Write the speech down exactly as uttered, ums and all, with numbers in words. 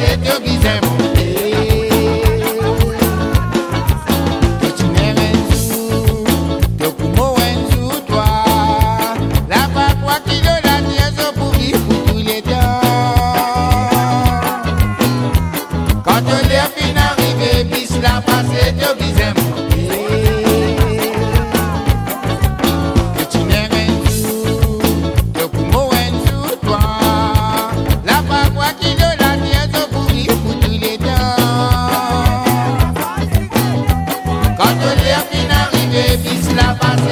passé, tu disais monter. Que tu n'es rien sous, que Kumo est sous toi. La papa qui de la nièce pour vivre pour tous les temps. Quand tu l'es fin arrivé, bis la passé, tu disais monter. Quand le fin arrivé, bis la passe.